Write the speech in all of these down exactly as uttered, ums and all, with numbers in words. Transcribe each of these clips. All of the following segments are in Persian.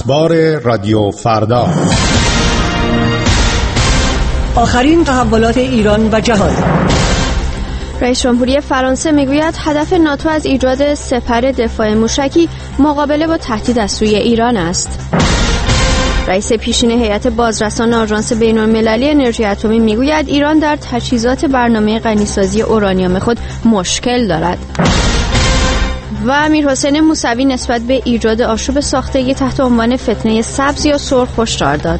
اخبار رادیو فردا. آخرین تحولات ایران و جهان. رئیس جمهوری فرانسه میگوید هدف ناتو از ایجاد سپر دفاع موشکی مقابله با تهدید از سوی ایران است. رئیس پیشین هیئت بازرسان آژانس بین‌المللی انرژی اتمی میگوید ایران در تجهیزات برنامه غنیسازی اورانیوم خود مشکل دارد. و امیرحسین موسوی نسبت به ایجاد آشوب ساختگی تحت عنوان فتنه سبز یا سرخ هشدار داد.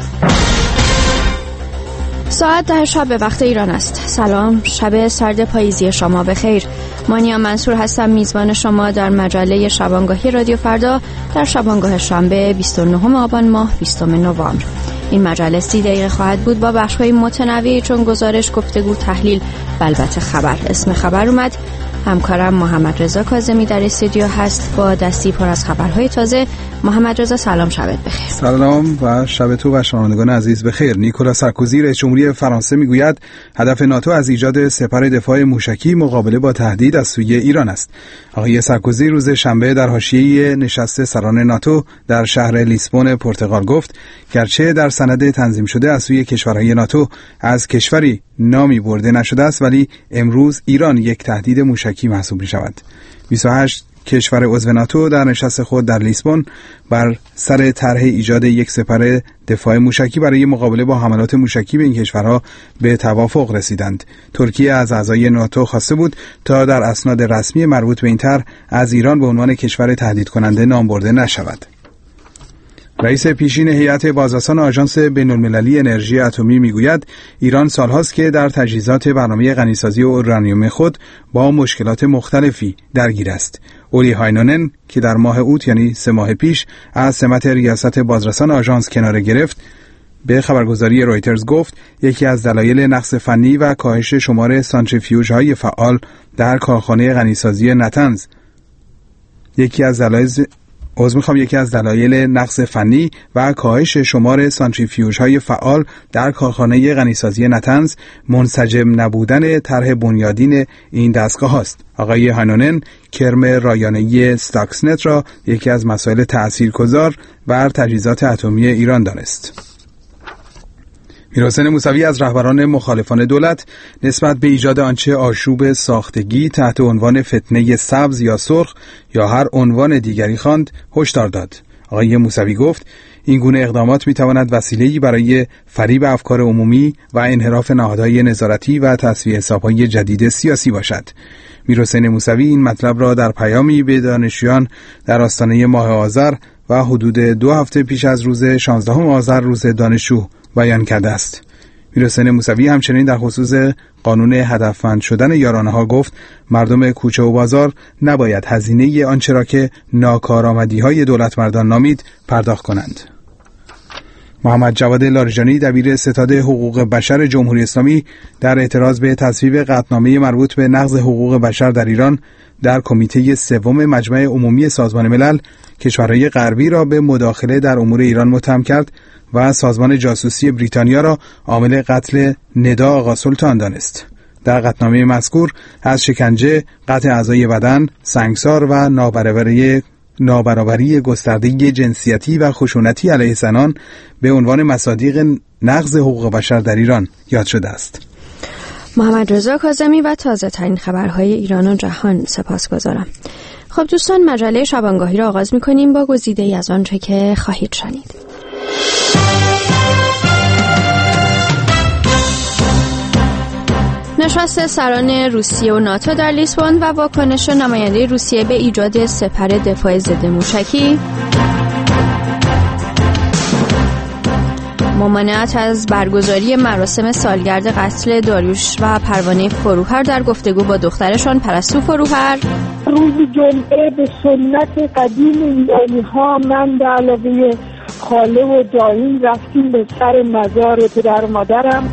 ساعت ده شب به وقت ایران است. سلام، شب سرد پاییزی شما بخیر. مانیا منصور هستم، میزبان شما در مجله شبانگاهی رادیو فردا در شبانگاه شنبه بیست و نهم آبان ماه بیستم نوامبر. این مجله سی دقیقه خواهد بود با بخش‌های متنوعی چون گزارش، گفتگو، تحلیل و البته خبر. اسم خبر اومد. همکارم محمد رضا کاظمی در استودیو هست با دستی پر از خبرهای تازه. محمد رضا سلام، شبت بخیر. سلام و شب تو و شنوندگان عزیز بخیر. نیکولا سارکوزی رئیس جمهوری فرانسه میگوید هدف ناتو از ایجاد سپر دفاع موشکی مقابله با تهدید از سوی ایران است. آقای سارکوزی روز شنبه در حاشیه نشست سران ناتو در شهر لیسبون پرتغال گفت گرچه در سند تنظیم شده از سوی کشورهای ناتو از کشوری نامی برده نشده است، ولی امروز ایران یک تهدید موشکی محسوب می شود. بیست و هشت کشور عضو ناتو در نشست خود در لیسبون بر سر طرح ایجاد یک سپر دفاع موشکی برای مقابله با حملات موشکی به این کشورها به توافق رسیدند. ترکیه از اعضای ناتو خواسته بود تا در اسناد رسمی مربوط به این طرح از ایران به عنوان کشور تهدید کننده نام برده نشود. رئیس پیشین هیئت بازرسان آژانس بین‌المللی انرژی اتمی میگوید ایران سالهاست که در تجهیزات برنامه غنیسازی اورانیوم خود با مشکلات مختلفی درگیر است. اولی هاینونن که در ماه اوت یعنی سه ماه پیش از سمت ریاست بازرسان آژانس کناره گرفت، به خبرگزاری رویترز گفت یکی از دلایل نقص فنی و کاهش شمار سانتریفیوژهای فعال در کارخانه غنیسازی نتنز یکی از دلایل از میخوام یکی از دلایل نقص فنی و کاهش شمار سانتریفیوژهای فعال در کارخانه غنیسازی نتنز منسجم نبودن طرح بنیادین این دستگاه است. آقای هانونن کرم رایانه‌ای استاکسنت را یکی از مسائل تاثیرگذار بر تجهیزات اتمی ایران دانست. امیرحسین موسوی از رهبران مخالفان دولت نسبت به ایجاد آنچه آشوب ساختگی تحت عنوان فتنه سبز یا سرخ یا هر عنوان دیگری خواند هشدار داد. آقای موسوی گفت این گونه اقدامات میتواند وسیله‌ای برای فریب افکار عمومی و انحراف نهادهای نظارتی و تصفیه حساب‌های جدید سیاسی باشد. امیرحسین موسوی این مطلب را در پیامی به دانشجویان در آستانه ماه آذر و حدود دو هفته پیش از روز شانزدهم آذر روز دانشجو بیان کرده است. امیرحسین موسوی همچنین در خصوص قانون هدفمند شدن یارانه‌ها گفت مردم کوچه و بازار نباید هزینه آنچه را که ناکارآمدی‌های دولتمردان نامید پرداخت کنند. محمد جواد لاریجانی دبیر ستاد حقوق بشر جمهوری اسلامی در اعتراض به تصویب قطعنامه مربوط به نقض حقوق بشر در ایران در کمیته سوم مجمع عمومی سازمان ملل کشورهای غربی را به مداخله در امور ایران متهم کرد و سازمان جاسوسی بریتانیا را عامل قتل ندا آقا سلطان دانست. در قطعنامه مذکور از شکنجه، قطع اعضای بدن، سنگسار و نابرابری نابرابری گسترده جنسیتی و خشونتی علیه زنان به عنوان مصادیق نقض حقوق بشر در ایران یاد شده است. محمد رضا کاظمی و تازه ترین خبرهای ایران و جهان سپاسگزارم. خب دوستان، مجله شبانگاهی را آغاز می‌کنیم با گزیده‌ای از آنچه که خواهید شنید. نشست سران روسیه و ناتو در لیسبون و واکنش نماینده روسیه به ایجاد سپر دفاع ضد موشکی، ممانعت از برگزاری مراسم سالگرد قتل داریوش و پروانه فروهر در گفتگو با دخترشان پرستو فروهر، روز جمعه به سنت قدیم ایرانی ها من به علاوه خاله و دایم رفتیم به سر مزار پدر و مادرم.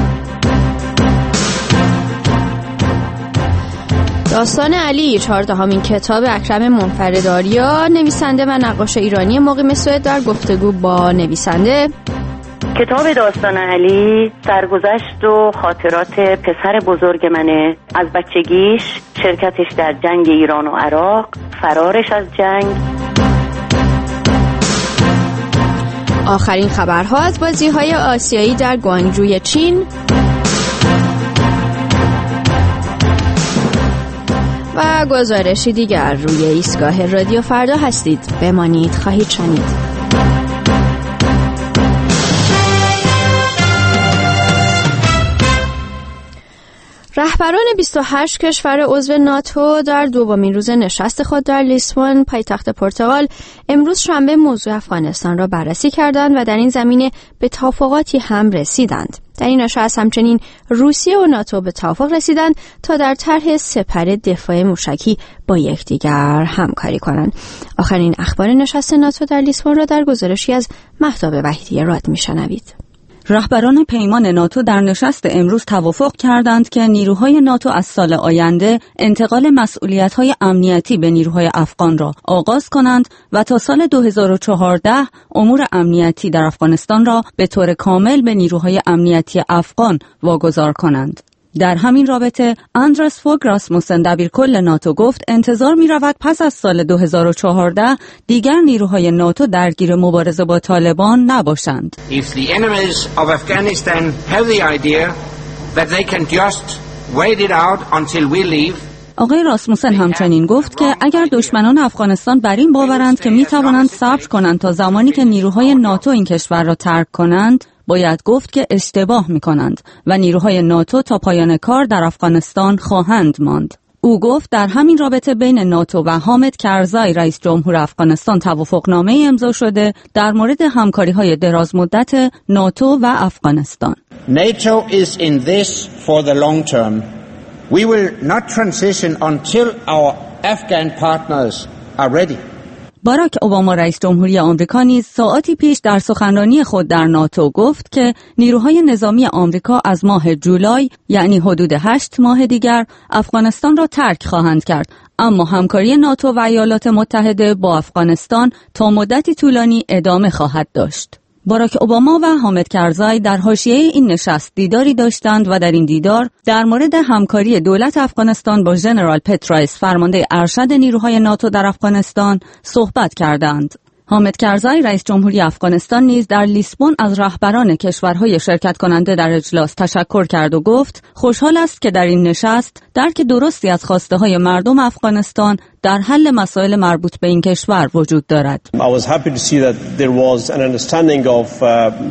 داستان علی، چهاردهمین کتاب اکرم منفرداریا، نویسنده و نقاش ایرانی مقیم سوئد در گفتگو با نویسنده. کتاب داستان علی سرگذشت و خاطرات پسر بزرگ منه، از بچگیش، شرکتش در جنگ ایران و عراق، فرارش از جنگ. آخرین خبرها از بازی‌های آسیایی در گوانگجوی چین و گزارشی دیگر روی ایستگاه رادیو فردا هستید. بمانید، خواهید شنید. رهبران بیست و هشت کشور عضو ناتو در دومین روز نشست خود در لیسبون پایتخت پرتغال امروز شنبه موضوع افغانستان را بررسی کردند و در این زمینه به توافقاتی هم رسیدند. در این نشست همچنین روسیه و ناتو به توافق رسیدند تا در طرح سپر دفاع موشکی با یکدیگر همکاری کنند. آخرین اخبار نشست ناتو در لیسبون را در گزارشی از مهتاب وحیدی راد میشنوید. رهبران پیمان ناتو در نشست امروز توافق کردند که نیروهای ناتو از سال آینده انتقال مسئولیت‌های امنیتی به نیروهای افغان را آغاز کنند و تا سال دو هزار و چهارده امور امنیتی در افغانستان را به طور کامل به نیروهای امنیتی افغان واگذار کنند. در همین رابطه اندرس فوگ راسموسن دبیرکل ناتو گفت انتظار می رود پس از سال دو هزار و چهارده دیگر نیروهای ناتو درگیر مبارزه با طالبان نباشند. If the enemies of Afghanistan have the idea that they can just wait it out until we leave. آقای راسموسن همچنین گفت که اگر دشمنان افغانستان بر این باورند که می توانند صبر کنند تا زمانی که نیروهای ناتو این کشور را ترک کنند، باید گفت که اشتباه می کنند و نیروهای ناتو تا پایان کار در افغانستان خواهند ماند. او گفت در همین رابطه بین ناتو و حامد کرزای رئیس جمهور افغانستان توافقنامه امضا شده در مورد همکاری‌های دراز مدت ناتو و افغانستان. NATO is in this for the long term. We will not transition until our Afghan partners are ready. باراک اوباما رئیس جمهوری آمریکا نیز ساعاتی پیش در سخنرانی خود در ناتو گفت که نیروهای نظامی آمریکا از ماه جولای یعنی حدود هشت ماه دیگر افغانستان را ترک خواهند کرد، اما همکاری ناتو و ایالات متحده با افغانستان تا مدتی طولانی ادامه خواهد داشت. باراک اوباما و حامد کرزای در حاشیه این نشست دیداری داشتند و در این دیدار در مورد همکاری دولت افغانستان با ژنرال پترایس فرمانده ارشد نیروهای ناتو در افغانستان صحبت کردند. حامد کرزای رئیس جمهوری افغانستان نیز در لیسبون از رهبران کشورهای شرکت کننده در اجلاس تشکر کرد و گفت خوشحال است که در این نشست درک درستی از خواسته های مردم افغانستان در حل مسائل مربوط به این کشور وجود دارد. I was happy to see that there was an understanding of uh,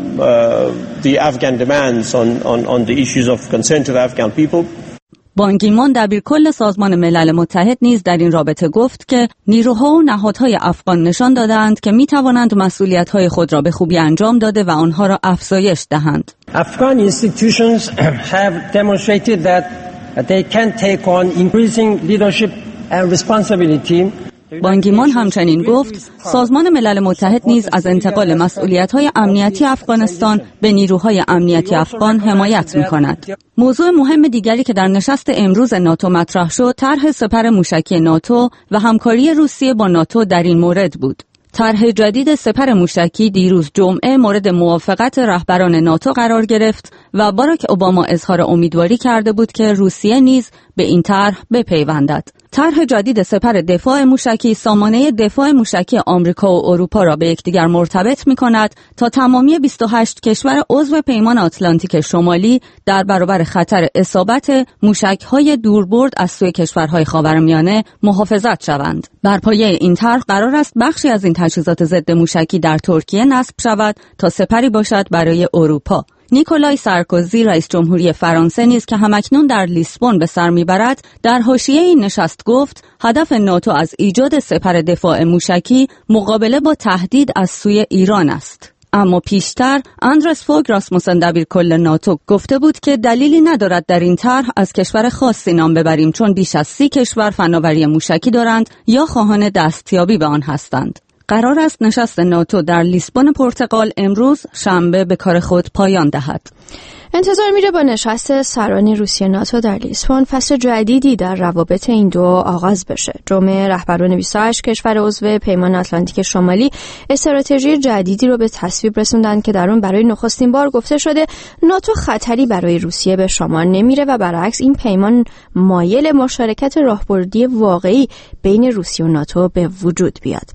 uh, the Afghan demands on on on the issues of concern to the Afghan people. بان کی مون دبیرکل سازمان ملل متحد نیز در این رابطه گفت که نیروها و نهادهای افغان نشان دادند که می توانند مسئولیت‌های خود را به خوبی انجام داده و آنها را افزایش دهند. Afghan institutions have demonstrated that they can take on increasing leadership and responsibility. بان کی مون همچنین گفت سازمان ملل متحد نیز از انتقال مسئولیت‌های امنیتی افغانستان به نیروهای امنیتی افغان حمایت می‌کند. موضوع مهم دیگری که در نشست امروز ناتو مطرح شد طرح سپر موشکی ناتو و همکاری روسیه با ناتو در این مورد بود. طرح جدید سپر موشکی دیروز جمعه مورد موافقت رهبران ناتو قرار گرفت و باراک اوباما اظهار امیدواری کرده بود که روسیه نیز به این طرح بپیوندد. طرح جدید سپر دفاع موشکی سامانه دفاع موشکی آمریکا و اروپا را به یکدیگر مرتبط می‌کند تا تمامی بیست و هشت کشور عضو پیمان آتلانتیک شمالی در برابر خطر اصابت موشک‌های دوربرد از سوی کشورهای خاورمیانه محافظت شوند. بر پایه این طرح قرار است بخشی از این تجهیزات ضد موشکی در ترکیه نصب شود تا سپری باشد برای اروپا. نیکولای سارکوزی رئیس جمهوری فرانسه نیز که همکنون در لیسبون به سر میبرد در حاشیه این نشست گفت هدف ناتو از ایجاد سپر دفاع موشکی مقابله با تهدید از سوی ایران است. اما پیشتر اندرس فوگ راسموسن دبیرکل ناتو گفته بود که دلیلی ندارد در این طرح از کشور خاصی نام ببریم چون بیش از سی کشور فناوری موشکی دارند یا خواهان دستیابی به آن هستند. قرار است نشست ناتو در لیسبون پرتغال امروز شنبه به کار خود پایان دهد. انتظار میره با نشست سران روسیه ناتو در لیسبون فصل جدیدی در روابط این دو آغاز بشه. جمعه رهبران بیست و هشت کشور عضو پیمان آتلانتیک شمالی استراتژی جدیدی رو به تصویب رسوندن که در اون برای نخستین بار گفته شده ناتو خطری برای روسیه به شمار نمیره و برعکس این پیمان مایل مشارکت راهبردی واقعی بین روسیه و ناتو به وجود بیاد.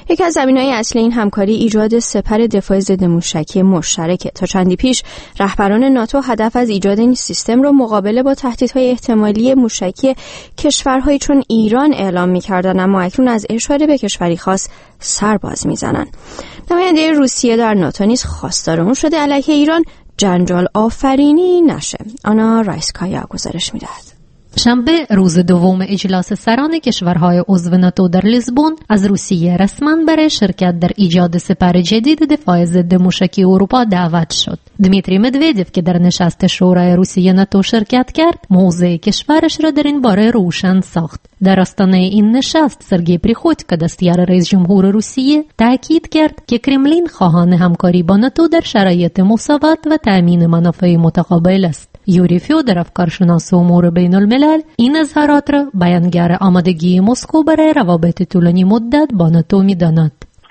یکی از زمینه‌های اصلی این همکاری ایجاد سپر دفاع ضد موشکی مشترکه. تا چندی پیش رهبران ناتو هدف از ایجاد این سیستم رو مقابله با تهدیدهای احتمالی موشکی کشورهایی چون ایران اعلام می‌کردن، اما اکنون از اشاره به کشوری خاص سر باز می‌زنن. نماینده روسیه در ناتو نیز خواستار اون شده علیه ایران جنجال آفرینی نشه. آنا رایسکایا گزارش می‌دهد. شنبه روز دوم اجلاس سران کشورهای عضو ناتو در لیسبون از روسیه رسما برای شرکت در ایجاد سپر جدید دفاع ضد موشکی اروپا دعوت شد. دمیتری مدودیف که در نشست شورای روسیه ناتو شرکت کرد، موضع کشورش را در این باره روشن ساخت. در آستانه این نشست سرگئی پریخوتکو دستیار رئیس جمهور روسیه تاکید کرد که کرملین خواهان همکاری با ناتو در شرایط مساوات و تأمین منافع متقابل است. یوری فیودروف کارشناس امور بین الملل این اظهارات را بیانگر آمادگی مسکو برای روابط طولانی مدت با ناتو می‌داند.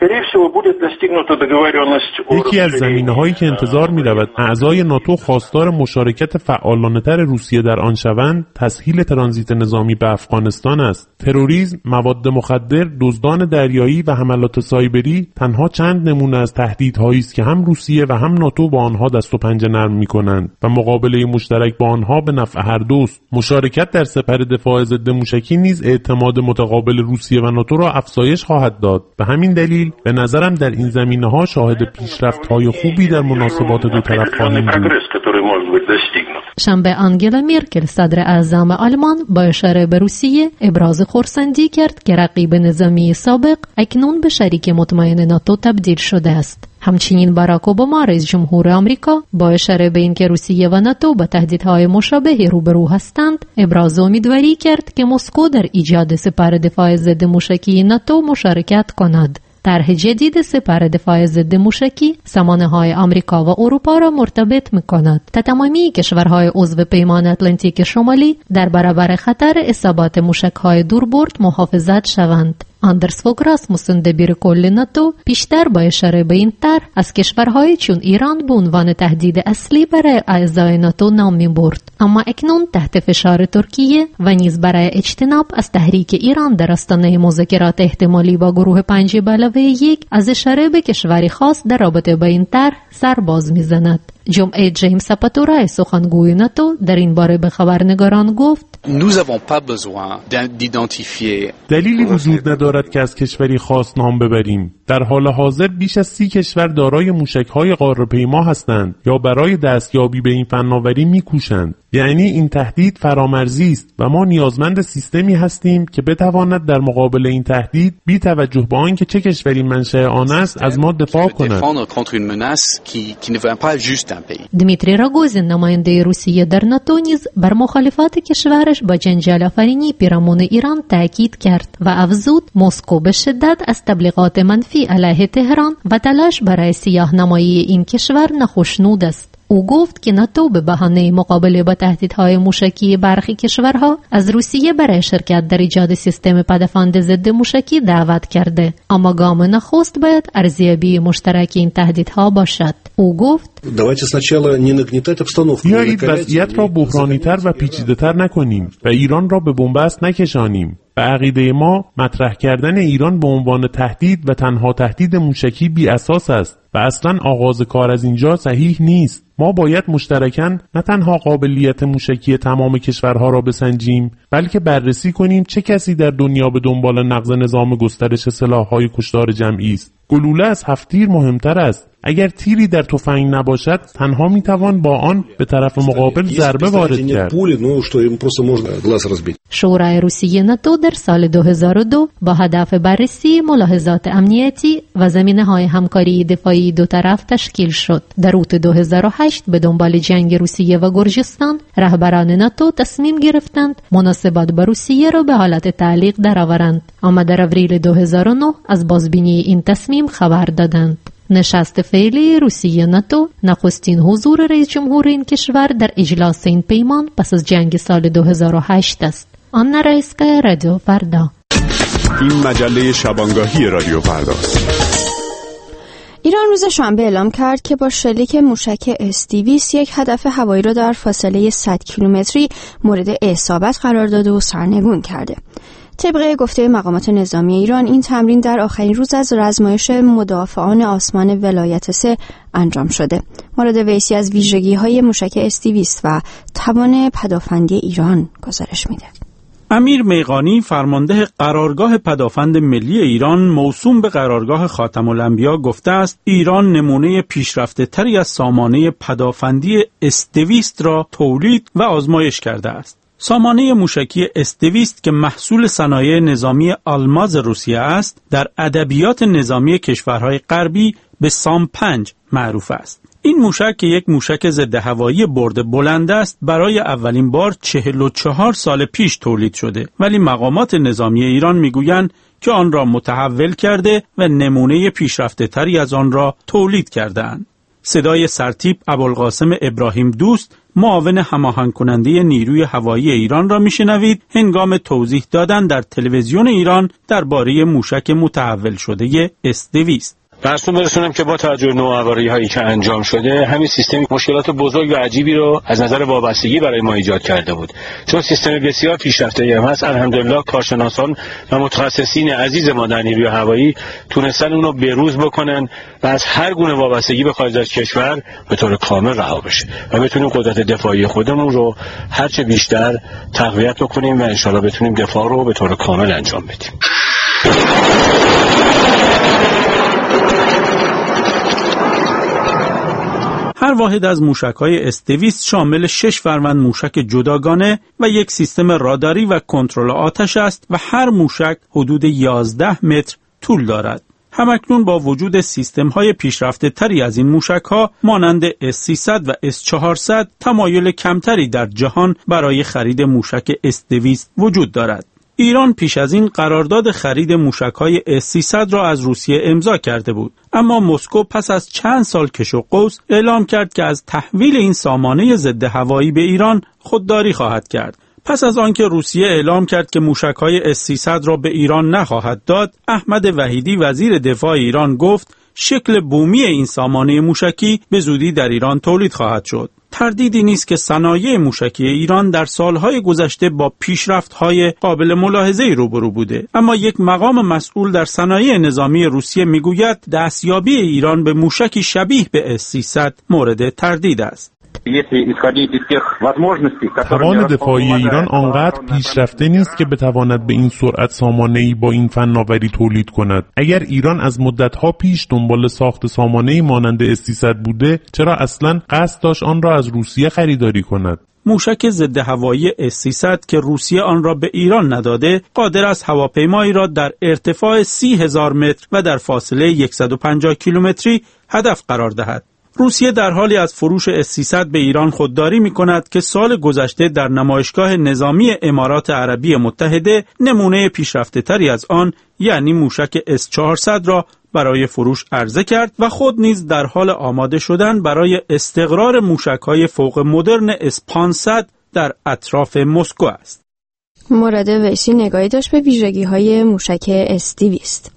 یکی از زمینه‌هایی که انتظار می‌رود اعضای ناتو خواستار مشارکت فعالانه‌تر روسیه در آن شوند، تسهیل ترانزیت نظامی به افغانستان است. تروریسم، مواد مخدر، دزدان دریایی و حملات سایبری تنها چند نمونه از تهدیدهایی است که هم روسیه و هم ناتو با آنها دست و پنجه نرم می‌کنند و مقابله مشترک با آنها به نفع هر دوست. مشارکت در سپر دفاع ضد موشکی نیز اعتماد متقابل روسیه و ناتو را افزایش خواهد داد. به همین دلیل به نظرم در این زمینه‌ها شاهد پیشرفت‌های خوبی در مناسبات دو طرف خواهیم بود. شنبه آنگلا مرکل صدر اعظم آلمان با اشاره به روسیه ابراز خرسندی کرد که رقیب نظامی سابق اکنون به شریک مطمئن ناتو تبدیل شده است. همچنین باراک اوباما رئیس جمهور آمریکا با اشاره به اینکه روسیه و ناتو با تهدیدهای مشابهی روبرو هستند، ابراز امیدواری کرد که مسکو در ایجاد سپر دفاع ضد موشکی ناتو مشارکت کند. طرح جدید سپر دفاع ضد موشکی سامانه‌های آمریکا و اروپا را مرتبط می‌کند تا تمامی کشورهای عضو پیمان اتلانتیک شمالی در برابر خطر اصابت موشک‌های دوربرد محافظت شوند. آندرس فوگ راسموسن دبیر کل ناتو پیشتر با اشاره به این طرح از کشورهای چون ایران به عنوان تهدید اصلی برای اعضای ناتو نام می‌برد، اما اکنون تحت فشار ترکیه و نیز برای اجتناب از تحریک ایران در آستانه مذاکرات احتمالی با گروه پنج به علاوه یک از اشاره به کشوری خاص در رابطه با این طرح سر باز می‌زند. جمعه جیمز ساپاتورا سخنگوی ناتو در این باره به خبرنگاران گفت: دلیلی وجود ندارد که از کشوری خاص نام ببریم. در حال حاضر بیش از سی کشور دارای موشک‌های قاره‌پیما هستند یا برای دستیابی به این فناوری می‌کوشند. یعنی این تهدید فرامرزی است و ما نیازمند سیستمی هستیم که بتواند در مقابل این تهدید بی توجه به آنکه چه کشوری منشأ آن است از ما دفاع کند. دمیتری راگوزین نماینده روسیه در ناتو نیز بر مخالفت کشورش با جنجال آفرینی پیرامون ایران تاکید کرد و افزود مسکو به شدت از تبلیغات منفی علیه تهران و تلاش برای سیاه‌نمایی این کشور ناخوشنود است. او گفت که ناتو به بهانه مقابله با تهدیدهای موشکی برخی کشورها از روسیه برای شرکت در ایجاد سیستم پدافند ضد موشکی دعوت کرده، اما گام نخست باید ارزیابی مشترک این تهدیدها باشد. او گفت: بیایید وضعیت را بحرانی‌تر و پیچیده‌تر نکنیم و ایران را به بنبست نکشانیم. به عقیده ما مطرح کردن ایران به عنوان تهدید و تنها تهدید موشکی بی اساس است و اصلا آغاز کار از اینجا صحیح نیست. ما باید مشترکاً نه تنها قابلیت موشکی تمام کشورها را بسنجیم، بلکه بررسی کنیم چه کسی در دنیا به دنبال نقض نظام گسترش سلاح‌های کشتار جمعی است. گلوله از هفت تیر مهمتر است. اگر تیری در تفنگ نباشد تنها میتوان با آن به طرف مقابل ضربه وارد کرد. شورای روسیه ناتو در سال دو هزار و دو با هدف بررسی ملاحظات امنیتی و زمینه‌های همکاری دفاعی دو طرف تشکیل شد. در اوت دو هزار و هشت به دنبال جنگ روسیه و گرجستان، رهبران ناتو تصمیم گرفتند مناسبات با روسیه را به حالت تعلیق درآورند، اما در اپریل دو هزار و نه از بازبینی این تصمیم خبر دادند. نشست فعلی روسیه ناتو نخستین حضور رئیس جمهور این کشور در اجلاس این پیمان پس از جنگ سال دو هزار و هشت است. آنا رایسکایا، رادیو فردا. این مجله شبانگاهی رادیو فرداست. ایران روز شنبه اعلام کرد که با شلیک موشک اس دویست یک هدف هوایی را در فاصله صد کیلومتری مورد اصابت قرار داده و سرنگون کرده. طبق گفته مقامات نظامی ایران این تمرین در آخرین روز از رزمایش مدافعان آسمان ولایت سه انجام شده. مراد ویسی از ویژگی‌های موشک اس دویست و توان پدافندی ایران گزارش میده. امیر میقانی فرمانده قرارگاه پدافند ملی ایران موسوم به قرارگاه خاتم الانبیا گفته است ایران نمونه پیشرفته تری از سامانه پدافندی اس دویست را تولید و آزمایش کرده است. سامانه موشکی اس دویست که محصول صنایع نظامی آلماز روسیه است در ادبیات نظامی کشورهای غربی به سام پنج معروف است. این موشک که یک موشک ضد هوایی برد بلند است برای اولین بار چهل و چهار سال پیش تولید شده، ولی مقامات نظامی ایران میگویند که آن را متحول کرده و نمونه پیشرفته تری از آن را تولید کرده‌اند. صدای سرتیپ ابوالقاسم ابراهیم دوست معاون هماهنگ کننده نیروی هوایی ایران را میشنوید هنگام توضیح دادن در تلویزیون ایران درباره موشک متحول شده اس دویست. براتون برسونم که با توجه به نوآوری هایی که انجام شده همین سیستم مشکلات بزرگ و عجیبی رو از نظر وابستگی برای ما ایجاد کرده بود، چون سیستم بسیار پیشرفته‌ای هم هست. الحمدلله کارشناسان و متخصصین عزیز ما در نیروی هوایی تونستن اون رو بروز بکنن و از هر گونه وابستگی به خارج از کشور به طور کامل رها بشه و بتونیم قدرت دفاعی خودمون رو هرچه بیشتر تقویت بکنیم و ان شاءالله بتونیم دفاع رو به طور کامل انجام بدیم. هر واحد از موشک‌های اس دویست شامل شش فروند موشک جداگانه و یک سیستم راداری و کنترل آتش است و هر موشک حدود یازده متر طول دارد. همکنون با وجود سیستم‌های پیشرفته تری از این موشک‌ها مانند اس سیصد و اس چهارصد تمایل کمتری در جهان برای خرید موشک اس دویست وجود دارد. ایران پیش از این قرارداد خرید موشک‌های اس سیصد را از روسیه امضا کرده بود، اما مسکو پس از چند سال کش و قوس اعلام کرد که از تحویل این سامانه ضد هوایی به ایران خودداری خواهد کرد. پس از آنکه روسیه اعلام کرد که موشک‌های اس سیصد را به ایران نخواهد داد، احمد وحیدی وزیر دفاع ایران گفت شکل بومی این سامانه موشکی به زودی در ایران تولید خواهد شد. تردیدی نیست که صنایع موشکی ایران در سالهای گذشته با پیشرفت‌های قابل ملاحظه‌ای روبرو بوده، اما یک مقام مسئول در صنایع نظامی روسیه میگوید دستیابی ایران به موشکی شبیه به اس سیصد مورد تردید است. توان دفاعی ایران آنقدر پیشرفته نیست که بتواند به این سرعت سامانه‌ای با این فناوری تولید کند. اگر ایران از مدت‌ها پیش دنبال ساخت سامانه‌ای مانند اس سیصد بوده، چرا اصلاً قصد داشت آن را از روسیه خریداری کند؟ موشک ضد هوایی اس سیصد که روسیه آن را به ایران نداده، قادر است هواپیمایی را در ارتفاع سی هزار متر و در فاصله صد و پنجاه کیلومتری هدف قرار دهد. روسیه در حالی از فروش اس سیصد به ایران خودداری می کند که سال گذشته در نمایشگاه نظامی امارات عربی متحده نمونه پیشرفته تری از آن یعنی موشک اس چهارصد را برای فروش عرضه کرد و خود نیز در حال آماده شدن برای استقرار موشک‌های فوق مدرن اس پانصد در اطراف مسکو است. مراد ویسی نگاهی داشت به ویژگی‌های موشک اس دویست.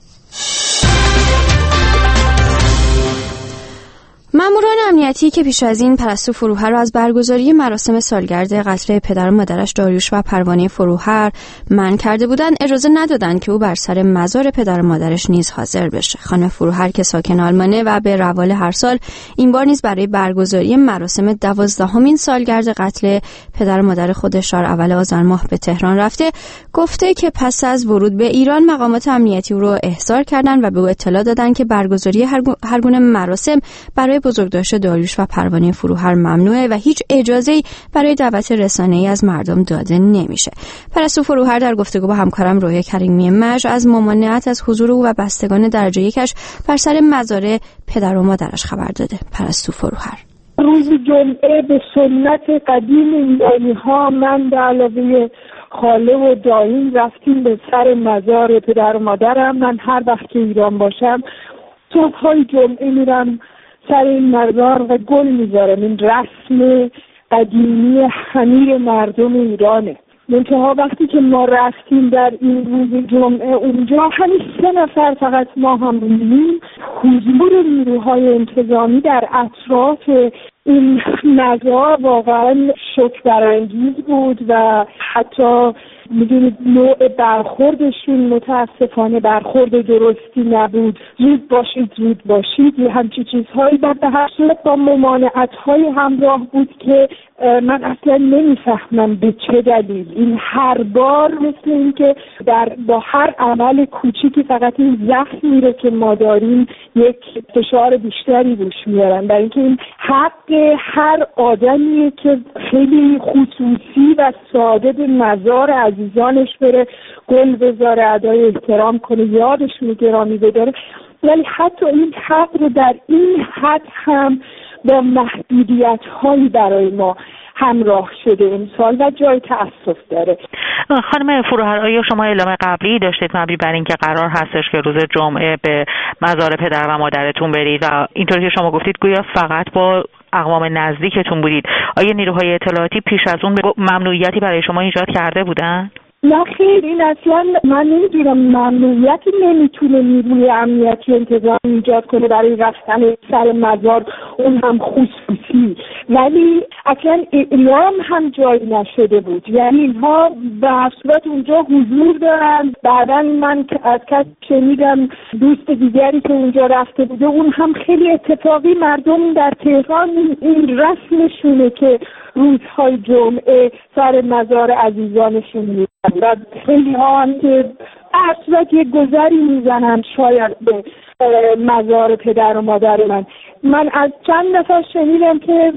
ماموران امنیتی که پیش از این پرستو فروهر را از برگزاری مراسم سالگرد قتل پدر و مادرش داریوش و پروانه فروهر منع کرده بودند، اجازه ندادند که او بر سر مزار پدر و مادرش نیز حاضر بشه. خانم فروهر که ساکن آلمانه و به روال هر سال این بار نیز برای برگزاری مراسم دوازدهمین سالگرد قتل پدر و مادر خودش اول آذر ماه به تهران رفته، گفته که پس از ورود به ایران مقامات امنیتی او را احضار کردند و به او اطلاع دادند که برگزاری هر گونه مراسم برای بزرگداشت داریوش و پروانه فروهر ممنوعه و هیچ اجازه‌ای برای دعوت رسانه‌ای از مردم داده نمیشه. پرستو فروهر در گفتگو با همکارم رویا کریمی مژ از ممانعت از حضور او و بستگان درجه یکش بر سر مزار پدر و مادرش خبر داده. پرستو فروهر: روز جمعه به سنت قدیم ایرانی‌ها من به علاوه خاله و دایم رفتیم به سر مزار پدر و مادرم. من هر وقت که ایران باشم صبح‌های جمعه میرم سر این مزار و گل میذارم. این رسم قدیمی همه مردم ایرانه. منتها وقتی که ما رفتیم در این روز جمعه اونجا همین سه نفر فقط ما هم بودیم، حضور نیروهای انتظامی در اطراف این نزاع واقعا شوک برانگیز بود و حتی میدونید نوع برخوردشون متاسفانه برخورد درستی نبود. زود باشید زود باشید یه همچی چیزهایی بعد به هر صورت با ممانعت‌های همراه بود که من اصلا نمیفهمم به چه دلیل این هر بار مثل این که در با هر عمل کوچیکی فقط این زخمی رو که ما داریم یک فشار بیشتری روش میارن، برای اینکه این حق هر آدمیه که خیلی خصوصی و ساده به مزار عزیزانش بره گل بذاره، ادای احترام کنه، یادشون گرامی بداره، ولی حتی این حق رو در این حد هم با محدودیت هایی برای ما همراه شده امسال و جای تأسف داره. خانم فروهر، آیا شما اعلام قبلی داشتید مبنی بر اینکه قرار هستش که روز جمعه به مزار پدر و مادرتون برید و اینطوری که شما گفتید گویا فقط با اقوام نزدیکتون بودید، آیا نیروهای اطلاعاتی پیش از اون ممنوعیتی برای شما ایجاد کرده بودن؟ نه خیر، این اصلا من نمیدونم ممنوعیتی نمیتونه نیروی امنیتی انتظام ایجاد کنه برای رفتن سر مزار، اون هم خصوصی، ولی اصلا اعلام هم جایی نشده بود. یعنی اینها به صورت اونجا حضور دارن. بعدا من از کسی شنیدم دوست دیگری که اونجا رفته بوده، اون هم خیلی اتفاقی مردم در تهران این رسمشونه که روزهای جمعه سر مزار عزیزانشون میرن و خیلی ها هم که اصلا یک گذری میزنن شاید به مزار پدر و مادر من. من از چند نفر شنیدم که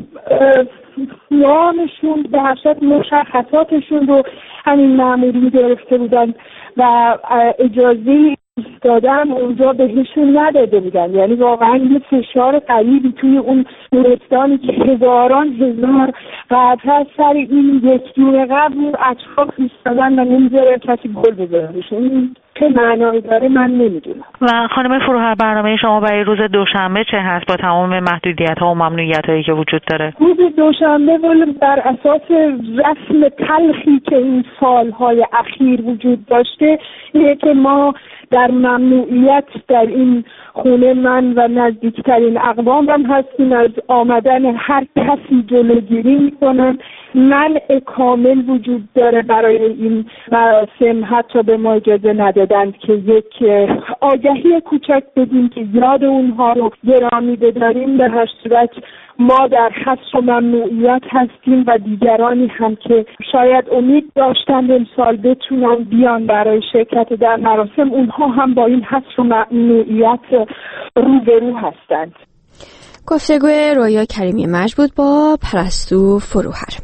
نامشون به حسب مشخصاتشون رو همین مامورین گرفته بودن و اجازه دادن اونجا بهشون نداده بودن. یعنی واقعا یه فشار قریبی توی اون گورستانی که هزاران هزار قطعه سر این یک دونه قبل اطراف ایستادن و نمیذاره کسی گل بذاره بشون. چه معنایی داره من نمیدونم. و خانم فروهر، برنامه شما برای روز دوشنبه چه هست با تمام محدودیت ها و ممنوعیت هایی که وجود داره؟ روز دوشنبه بر اساس رسم تلخی که این سالهای اخیر وجود داشته اینه که ما در ممنوعیت در این خونه من و نزدیکترین اقوامم هستیم، از آمدن هر کسی جلوگیری میکنن. منع کامل وجود داره برای این مراسم، حتی به ما اجازه ندادند که یک آگهی کوچک بدیم که یاد اونها رو گرامی بداریم. به هر صورت ما در حصر و ممنوعیت هستیم و دیگرانی هم که شاید امید داشتند امسال بتونن بیان برای شرکت در مراسم، اونها هم با این حصر و ممنوعیت روبرو هستند. گفتگوی رویا کریمی مجبود با پرستو فروهر.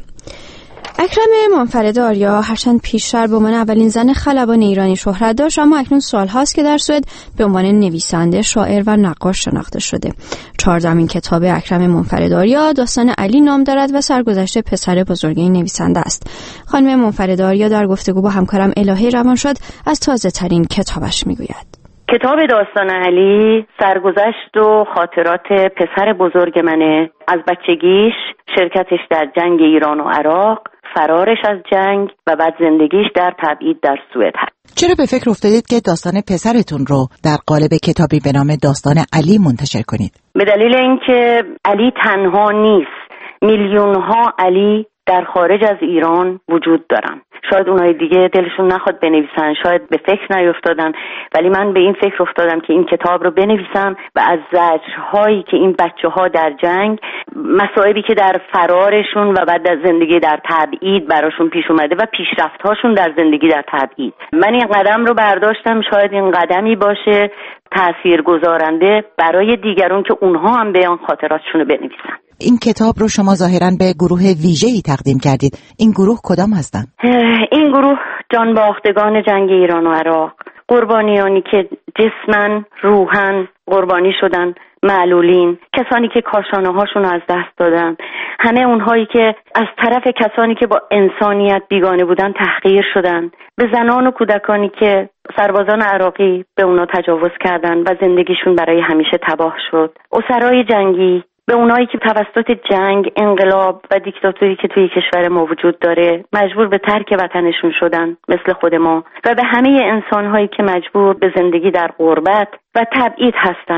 اکرم منفرد آریا هرچند پیشتر به عنوان اولین زن خلبان ایرانی شهرت داشت، اما اکنون سالهاست که در سوئد به عنوان نویسنده، شاعر و نقاش شناخته شده. چهاردهمین کتاب اکرم منفرد آریا داستان علی نام دارد و سرگذشت پسر بزرگ این نویسنده است. خانم منفرد آریا در گفتگو با همکارم الهه روانشاد از تازه ترین کتابش میگوید. کتاب داستان علی سرگذشت و خاطرات پسر بزرگ منه، از بچگیش، شرکتش در جنگ ایران و عراق، فرارش از جنگ و بعد زندگیش در تبعید در سوئد هست. چرا به فکر افتادید که داستان پسرتون رو در قالب کتابی به نام داستان علی منتشر کنید؟ به دلیل اینکه علی تنها نیست، میلیون‌ها علی در خارج از ایران وجود دارن. شاید اونهای دیگه دلشون نخواد بنویسن، شاید به فکر نیفتادن، ولی من به این فکر افتادم که این کتاب رو بنویسم و از زجرهایی که این بچه‌ها در جنگ، مصائبی که در فرارشون و بعد از زندگی در تبعید براشون پیش اومده و پیشرفت‌هاشون در زندگی در تبعید، من این قدم رو برداشتم. شاید این قدمی باشه تاثیرگذارنده برای دیگران که اونها هم به آن خاطراتشون رو بنویسن. این کتاب رو شما ظاهراً به گروه ویژه‌ای تقدیم کردید. این گروه کدام هستن؟ این گروه جان باختگان جنگ ایران و عراق، قربانیانی که جسماً روحاً قربانی شدن، معلولین، کسانی که کاشانه هاشون از دست دادن، همه اونهایی که از طرف کسانی که با انسانیت بیگانه بودن تحقیر شدن، به زنان و کودکانی که سربازان عراقی به اونا تجاوز کردن و زندگیشون برای همیشه تباه شد، اسرای جنگی، به اونایی که توسط جنگ، انقلاب و دیکتاتوری که توی کشور ما وجود داره مجبور به ترک وطنشون شدن مثل خود ما، و به همه انسانهایی که مجبور به زندگی در غربت و تبعید هستند.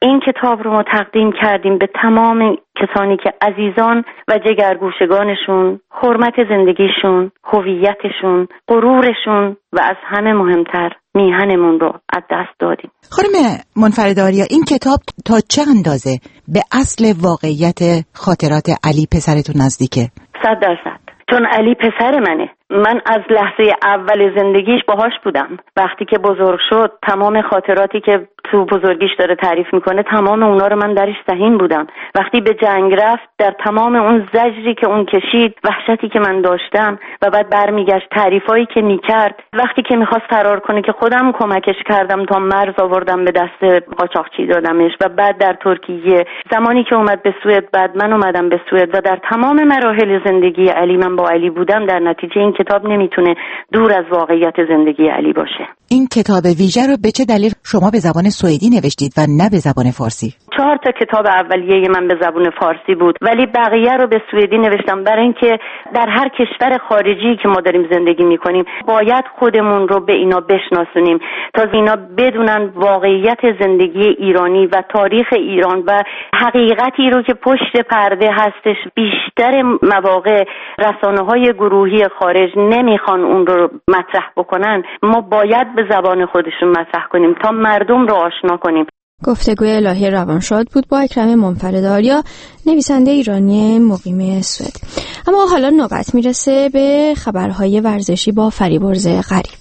این کتاب رو ما تقدیم کردیم به تمام کسانی که عزیزان و جگرگوشگانشون حرمت زندگیشون، هویتشون، غرورشون و از همه مهمتر میهنمون رو از دست دادیم. خانم منفردآریا، این کتاب تا چه اندازه به اصل واقعیت خاطرات علی پسرتون نزدیکه؟ صد درصد. چون علی پسر منه. من از لحظه اول زندگیش باهاش بودم. وقتی که بزرگ شد تمام خاطراتی که تو بزرگیش داره تعریف میکنه تمام اونا رو من درش سهیم بودم. وقتی به جنگ رفت در تمام اون زجری که اون کشید، وحشتی که من داشتم و بعد برمیگشت تعریفایی که میکرد، وقتی که میخواست فرار کنه که خودم کمکش کردم تا مرز آوردم به دست قاچاقچی دادمش و بعد در ترکیه زمانی که اومد به سوئد، بعد من اومدم به سوئد و در تمام مراحل زندگی علی من با علی بودم. در نتیجه این کتاب نمیتونه دور از واقعیت زندگی علی باشه. این کتاب ویژه رو به چه دلیل شما به زبان سوئدی نوشتید و نه به زبان فارسی؟ چهار تا کتاب اولیه من به زبان فارسی بود ولی بقیه رو به سوئدی نوشتم برای اینکه در هر کشور خارجی که ما داریم زندگی میکنیم باید خودمون رو به اینا بشناسونیم تا اینا بدونن واقعیت زندگی ایرانی و تاریخ ایران و حقیقتی رو که پشت پرده هستش. بیشتر مواقع رسانه‌های گروهی خارج نمیخوان اون رو مطرح بکنن. ما باید به زبان خودشون مطرح کنیم تا مردم رو آشنا کنیم. گفتگوی الهی روانشاد بود با اکرم منفردآریا، نویسنده ایرانی مقیم سوئد. اما حالا نوبت میرسه به خبرهای ورزشی با فریبرز غریب.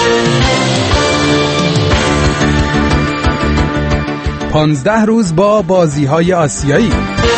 پانزده روز با بازی‌های آسیایی.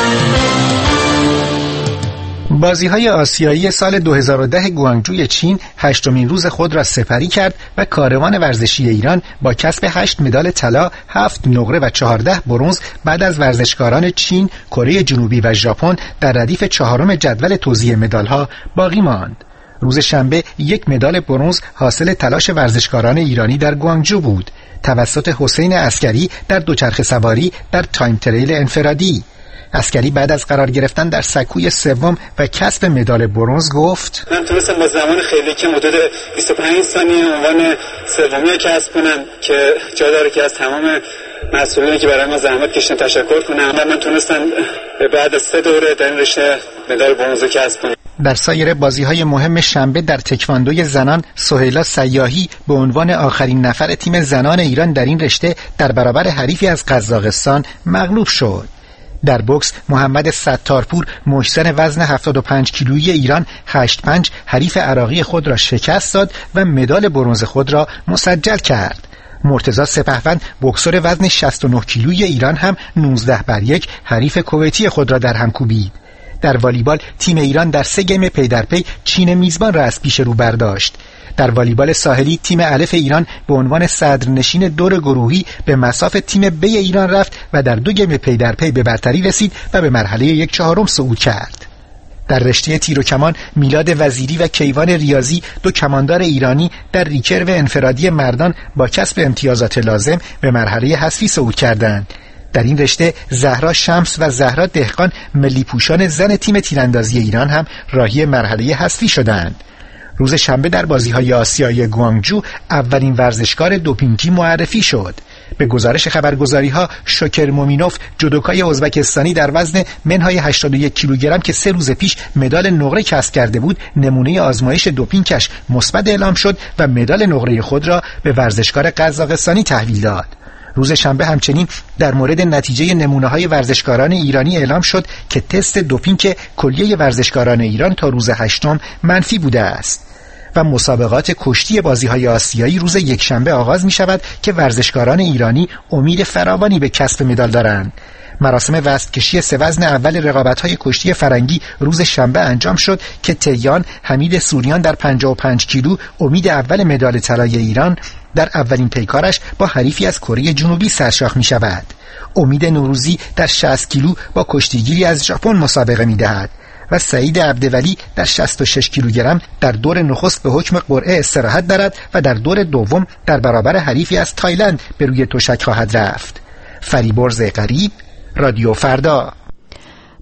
بازی‌های آسیایی سال دو هزار و ده گوانگجوی چین هشتمین روز خود را سپری کرد و کاروان ورزشی ایران با کسب هشت مدال طلا، هفت نقره و چهارده برنز بعد از ورزشکاران چین، کره جنوبی و ژاپن در ردیف چهارم جدول توزیع مدال‌ها باقی ماند. روز شنبه یک مدال برنز حاصل تلاش ورزشکاران ایرانی در گوانگجو بود توسط حسین عسکری در دوچرخه سواری در تایم تریل انفرادی. عسکری بعد از قرار گرفتن در سکوی سوم و کسب مدال برنز گفت: من تونستم با زمان خیلی که حدود بیست و پنج ثانیه عنوان سومی کسب کنم که جا داره که از تمام مسئولینی که برای ما زحمت کشیدن تشکر کنم و من تونستم بعد از سه دوره در این رشته مدال برنز کسب کنم. در سایر بازی‌های مهم شنبه در تکواندوی زنان سهیلا سیاحی به عنوان آخرین نفر تیم زنان ایران در این رشته در برابر حریفی از قزاقستان مغلوب شد. در بوکس محمد ستارپور مشتن وزن هفتاد و پنج کیلویی ایران هشت پنج حریف عراقی خود را شکست داد و مدال برنز خود را مسجل کرد. مرتضی سپهوند بوکسور وزن شصت و نه کیلویی ایران هم نوزده بر یک حریف کویتی خود را در هم کوبید. در والیبال تیم ایران در سه گیم پی در پی چین میزبان را از پیش رو برداشت. در والیبال ساحلی تیم الف ایران به عنوان صدرنشین دور گروهی به مصاف تیم بی ایران رفت و در دو گیم پی در پی به برتری رسید و به مرحله یک چهارم صعود کرد. در رشته تیر و کمان میلاد وزیری و کیوان ریاضی دو کماندار ایرانی در ریکرو انفرادی مردان با کسب امتیازات لازم به مرحله حذفی صعود کردند. در این رشته زهرا شمس و زهرا دهقان ملی پوشان زن تیم تیراندازی ایران هم راهی مرحله حذفی شدند. روز شنبه در بازی‌های آسیایی گوانگجو اولین ورزشکار دوپینگی معرفی شد. به گزارش خبرگزاری‌ها شوکر مومینوف جودوکای ازبکستانی در وزن منهای هشتاد و یک کیلوگرم که سه روز پیش مدال نقره کسب کرده بود نمونه آزمایش دوپینگش مثبت اعلام شد و مدال نقره خود را به ورزشکار قزاقستانی تحویل داد. روز شنبه همچنین در مورد نتیجه نمونه‌های ورزشکاران ایرانی اعلام شد که تست دوپینگ کلیه ورزشکاران ایران تا روز هشتم منفی بوده است. و مسابقات کشتی بازی‌های آسیایی روز یکشنبه آغاز می‌شود که ورزشکاران ایرانی امید فراوانی به کسب مدال دارند. مراسم وزن‌کشی سه وزن اول رقابت‌های کشتی فرنگی روز شنبه انجام شد که تیان حمید سوریان در پنجاه و پنج کیلو امید اول مدال طلای ایران در اولین پیکارش با حریفی از کره جنوبی سرشاخ می‌شود. امید نوروزی در شصت کیلو با کشتیگیری از ژاپن مسابقه می‌دهد و سعید عبدولی در شصت و شش کیلوگرم در دور نخست به حکم قرعه استراحت دارد و در دور دوم در برابر حریفی از تایلند به روی تشک خواهد رفت. فریبرز غریب، رادیو فردا.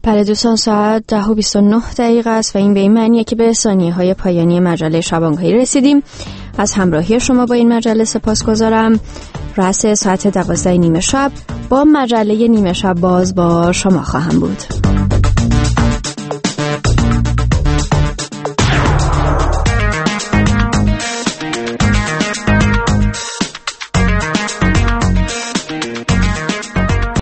بله دوستان، ساعت ده و بیست و نه دقیقه است و این به این معنیه که به ثانیه های پایانی مجله شبانگاهی رسیدیم. از همراهی شما با این مجله سپاسگزارم. رأس ساعت دوازده نیمه شب با مجله نیمه شب باز با شما خواهم بود.